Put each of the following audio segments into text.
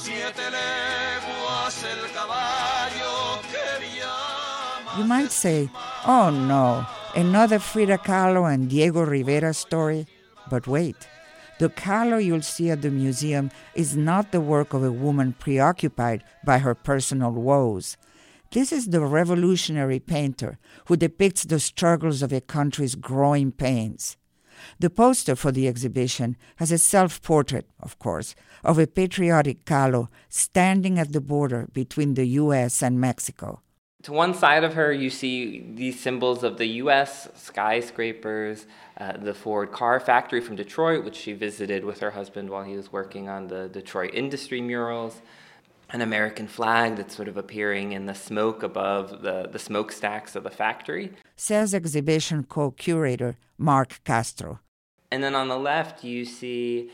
You might say, oh no, another Frida Kahlo and Diego Rivera story. But wait, the Kahlo you'll see at the museum is not the work of a woman preoccupied by her personal woes. This is the revolutionary painter who depicts the struggles of a country's growing pains. The poster for the exhibition has a self-portrait, of course, of a patriotic Kahlo standing at the border between the U.S. and Mexico. To one side of her, you see these symbols of the U.S., skyscrapers, the Ford car factory from Detroit, which she visited with her husband while he was working on the Detroit industry murals, an American flag that's sort of appearing in the smoke above the smokestacks of the factory. Says exhibition co-curator Mark Castro. And then on the left, you see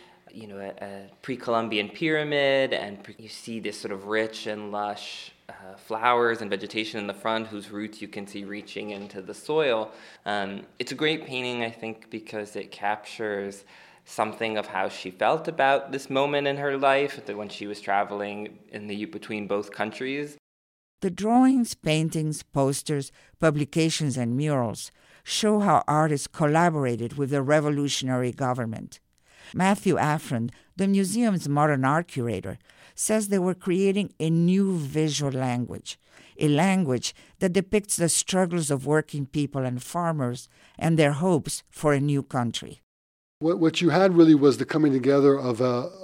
a pre-Columbian pyramid, and you see this sort of rich and lush flowers and vegetation in the front whose roots you can see reaching into the soil. It's a great painting, I think, because it captures something of how she felt about this moment in her life when she was traveling between both countries. The drawings, paintings, posters, publications, and murals show how artists collaborated with the revolutionary government. Matthew Affron, the museum's modern art curator, says they were creating a new visual language, a language that depicts the struggles of working people and farmers and their hopes for a new country. What you had really was the coming together of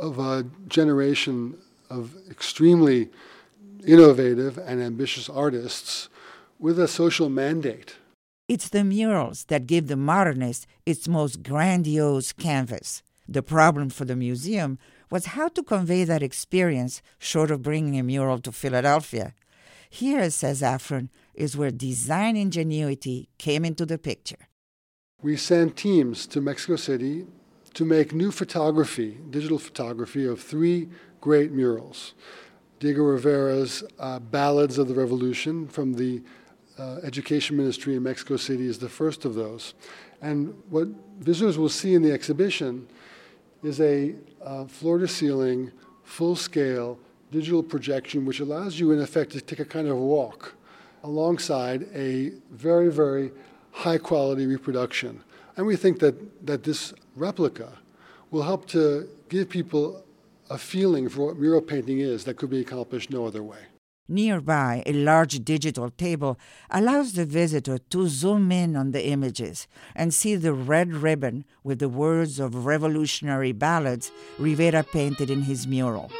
a generation of extremely innovative and ambitious artists with a social mandate. It's the murals that give the modernist its most grandiose canvas. The problem for the museum was how to convey that experience short of bringing a mural to Philadelphia. Here, says Affron, is where design ingenuity came into the picture. We sent teams to Mexico City to make new photography, digital photography, of 3 great murals. Diego Rivera's Ballads of the Revolution from the Education Ministry in Mexico City is the first of those. And what visitors will see in the exhibition is a floor-to-ceiling, full-scale digital projection which allows you, in effect, to take a kind of walk alongside a very, very high-quality reproduction. And we think that this replica will help to give people a feeling for what mural painting is that could be accomplished no other way. Nearby, a large digital table allows the visitor to zoom in on the images and see the red ribbon with the words of revolutionary ballads Rivera painted in his mural.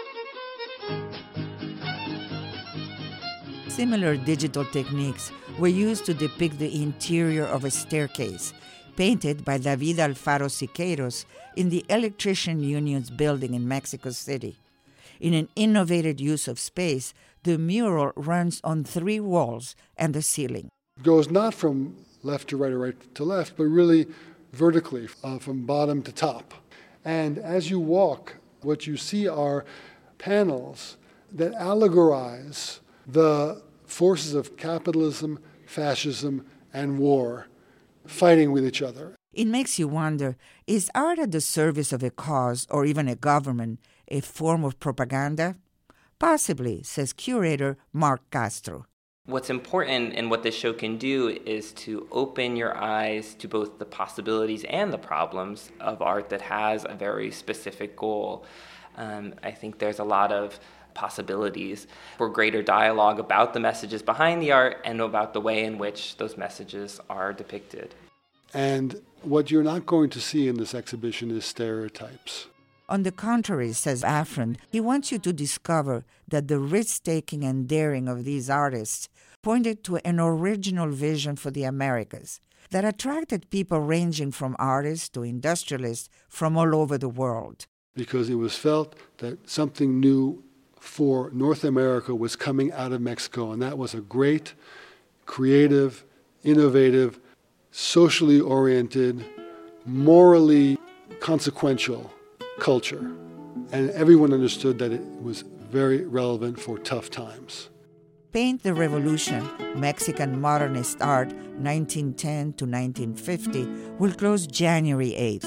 Similar digital techniques were used to depict the interior of a staircase, painted by David Alfaro Siqueiros in the Electrician Union's building in Mexico City. In an innovative use of space, the mural runs on 3 walls and the ceiling. It goes not from left to right or right to left, but really vertically, from bottom to top. And as you walk, what you see are panels that allegorize the forces of capitalism, fascism, and war fighting with each other. It makes you wonder, is art at the service of a cause or even a government a form of propaganda? Possibly, says curator Mark Castro. What's important and what this show can do is to open your eyes to both the possibilities and the problems of art that has a very specific goal. I think there's a lot of possibilities for greater dialogue about the messages behind the art and about the way in which those messages are depicted. And what you're not going to see in this exhibition is stereotypes. On the contrary, says Affron, he wants you to discover that the risk-taking and daring of these artists pointed to an original vision for the Americas that attracted people ranging from artists to industrialists from all over the world. Because it was felt that something new for North America was coming out of Mexico, and that was a great, creative, innovative, socially oriented, morally consequential culture. And everyone understood that it was very relevant for tough times. Paint the Revolution, Mexican Modernist Art, 1910 to 1950, will close January 8th.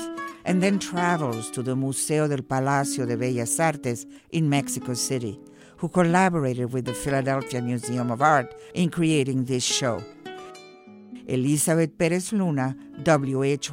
and then travels to the Museo del Palacio de Bellas Artes in Mexico City, who collaborated with the Philadelphia Museum of Art in creating this show. Elizabeth Perez Luna, WH